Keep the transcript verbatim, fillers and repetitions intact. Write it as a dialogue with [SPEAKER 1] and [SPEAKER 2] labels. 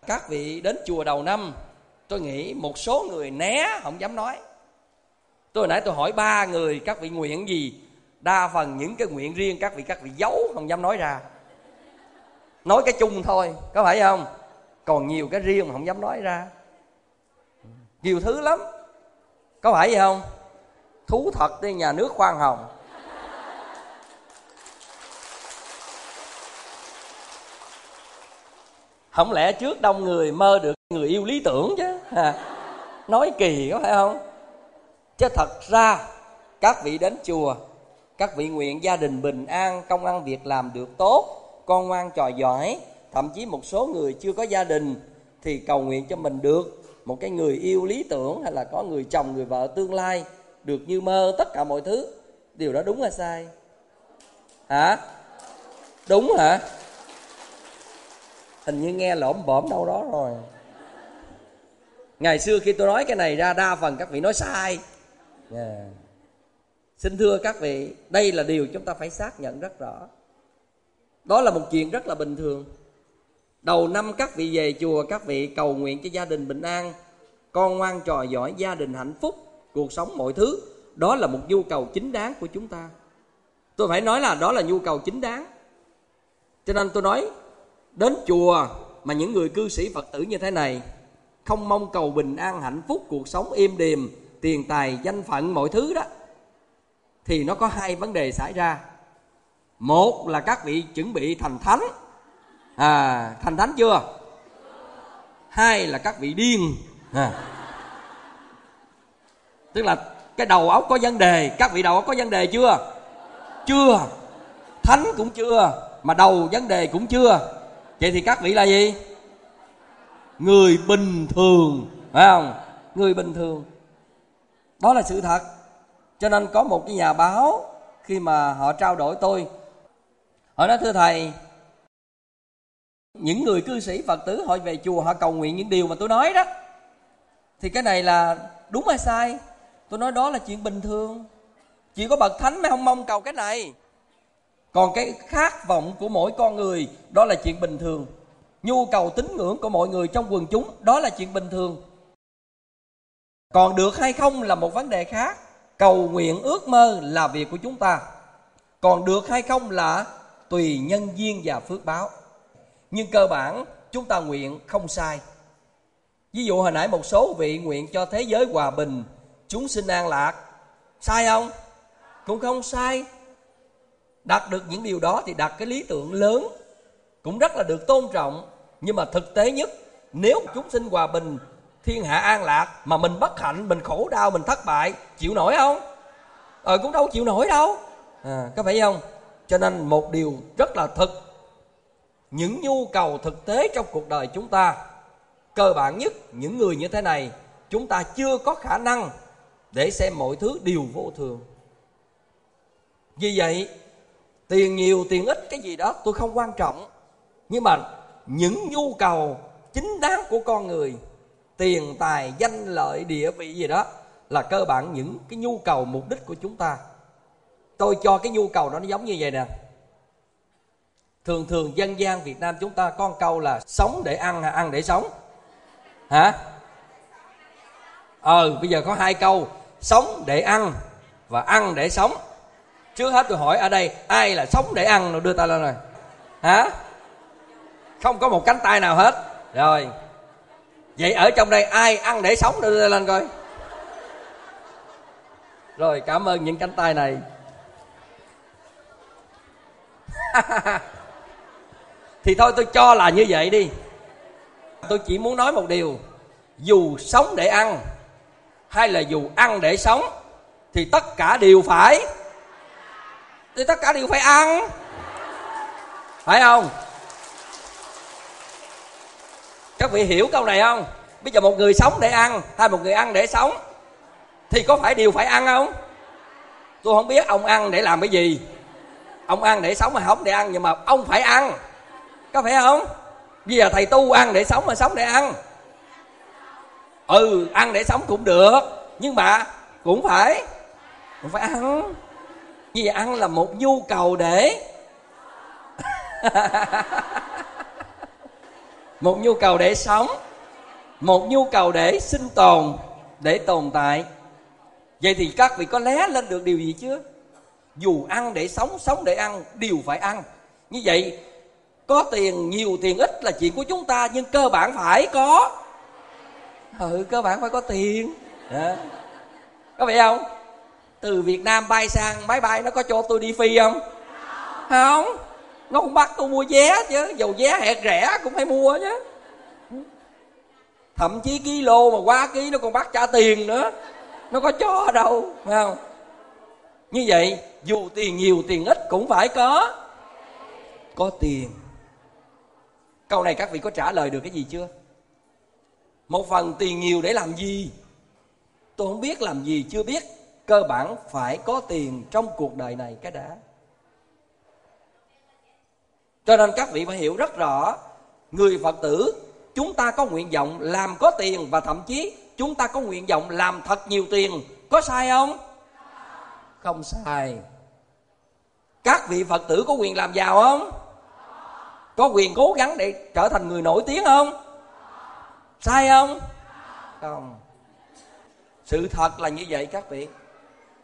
[SPEAKER 1] Các vị đến chùa đầu năm, tôi nghĩ một số người né không dám nói. Tôi hồi nãy tôi hỏi ba người các vị nguyện gì, đa phần những cái nguyện riêng các vị các vị giấu không dám nói ra, nói cái chung thôi, có phải không? Còn nhiều cái riêng mà không dám nói ra, nhiều thứ lắm, có phải vậy không? Thú thật đi, nhà nước khoan hồng. Không lẽ trước đông người mơ được người yêu lý tưởng chứ à, nói kỳ có phải không? Chứ thật ra các vị đến chùa, các vị nguyện gia đình bình an, công ăn việc làm được tốt, con ngoan trò giỏi. Thậm chí một số người chưa có gia đình thì cầu nguyện cho mình được một cái người yêu lý tưởng, hay là có người chồng người vợ tương lai được như mơ, tất cả mọi thứ. Điều đó đúng hay sai? Hả? Đúng hả? Hình như nghe lổm bổm đâu đó rồi. Ngày xưa khi tôi nói cái này ra, đa phần các vị nói sai. Yeah. Xin thưa các vị, đây là điều chúng ta phải xác nhận rất rõ. Đó là một chuyện rất là bình thường. Đầu năm các vị về chùa, các vị cầu nguyện cho gia đình bình an, con ngoan trò giỏi, gia đình hạnh phúc, cuộc sống mọi thứ. Đó là một nhu cầu chính đáng của chúng ta. Tôi phải nói là đó là nhu cầu chính đáng. Cho nên tôi nói, đến chùa mà những người cư sĩ Phật tử như thế này không mong cầu bình an, hạnh phúc, cuộc sống êm đềm, tiền tài, danh phận, mọi thứ đó, thì nó có hai vấn đề xảy ra. Một là các vị chuẩn bị thành thánh. À, thành thánh chưa? Hai là các vị điên. À. Tức là cái đầu óc có vấn đề. Các vị đầu óc có vấn đề chưa? Chưa. Thánh cũng chưa, mà đầu vấn đề cũng chưa. Vậy thì các vị là gì? Người bình thường, phải không? Người bình thường. Đó là sự thật. Cho nên có một cái nhà báo, khi mà họ trao đổi tôi, họ nói: thưa thầy, những người cư sĩ Phật tử họ về chùa, họ cầu nguyện những điều mà tôi nói đó, thì cái này là đúng hay sai? Tôi nói đó là chuyện bình thường. Chỉ có bậc thánh mới không mong cầu cái này. Còn cái khát vọng của mỗi con người, đó là chuyện bình thường. Nhu cầu tín ngưỡng của mọi người trong quần chúng, đó là chuyện bình thường. Còn được hay không là một vấn đề khác. Cầu nguyện ước mơ là việc của chúng ta. Còn được hay không là tùy nhân duyên và phước báo. Nhưng cơ bản chúng ta nguyện không sai. Ví dụ hồi nãy một số vị nguyện cho thế giới hòa bình, chúng sinh an lạc. Sai không? Cũng không sai. Đạt được những điều đó thì đạt cái lý tưởng lớn, cũng rất là được tôn trọng. Nhưng mà thực tế nhất, nếu chúng sinh hòa bình, thiên hạ an lạc, mà mình bất hạnh, mình khổ đau, mình thất bại, chịu nổi không? Ờ cũng đâu chịu nổi đâu. À, có phải không? Cho nên một điều rất là thực, những nhu cầu thực tế trong cuộc đời chúng ta, cơ bản nhất, những người như thế này, chúng ta chưa có khả năng để xem mọi thứ đều vô thường. Vì vậy, tiền nhiều tiền ít cái gì đó tôi không quan trọng. Nhưng mà những nhu cầu chính đáng của con người, tiền tài, danh lợi, địa vị gì đó, là cơ bản những cái nhu cầu mục đích của chúng ta. Tôi cho cái nhu cầu đó nó giống như vậy nè. Thường thường dân gian Việt Nam chúng ta có một câu là sống để ăn hay ăn để sống? Hả? Ờ bây giờ có hai câu, sống để ăn và ăn để sống. Trước hết tôi hỏi ở đây ai là sống để ăn, rồi đưa tay lên rồi. Hả? Không có một cánh tay nào hết. Rồi, vậy ở trong đây ai ăn để sống, đưa tay lên coi. Rồi, cảm ơn những cánh tay này. Thì thôi tôi cho là như vậy đi. Tôi chỉ muốn nói một điều, dù sống để ăn hay là dù ăn để sống, thì tất cả đều phải Thì tất cả đều phải ăn, phải không? Các vị hiểu câu này không? Bây giờ một người sống để ăn hay một người ăn để sống, thì có phải đều phải ăn không? Tôi không biết ông ăn để làm cái gì, ông ăn để sống hay không để ăn, nhưng mà ông phải ăn, có phải không? Bây giờ thầy tu ăn để sống mà sống để ăn. Ừ, ăn để sống cũng được, nhưng mà cũng phải cũng phải ăn. Vì ăn là một nhu cầu để một nhu cầu để sống, một nhu cầu để sinh tồn, để tồn tại. Vậy thì các vị có lé lên được điều gì chưa? Dù ăn để sống, sống để ăn, đều phải ăn. Như vậy có tiền nhiều tiền ít là chuyện của chúng ta, nhưng cơ bản phải có ừ cơ bản phải có tiền. Đó. Có phải không? Từ Việt Nam bay sang máy bay nó có cho tôi đi phi không? Không. Nó cũng bắt tôi mua vé chứ, dầu vé hẹt rẻ cũng phải mua chứ. Thậm chí kilo mà quá ký nó còn bắt trả tiền nữa, nó có cho đâu, phải không? Như vậy dù tiền nhiều tiền ít cũng phải có có tiền. Câu này các vị có trả lời được cái gì chưa? Một phần tiền nhiều để làm gì? Tôi không biết làm gì, chưa biết. Cơ bản phải có tiền trong cuộc đời này cái đã. Cho nên các vị phải hiểu rất rõ, người Phật tử chúng ta có nguyện vọng làm có tiền, và thậm chí chúng ta có nguyện vọng làm thật nhiều tiền. Có sai không? Không sai. Các vị Phật tử có quyền làm giàu không? Có quyền cố gắng để trở thành người nổi tiếng không? Sai không? Không. Sự thật là như vậy các vị.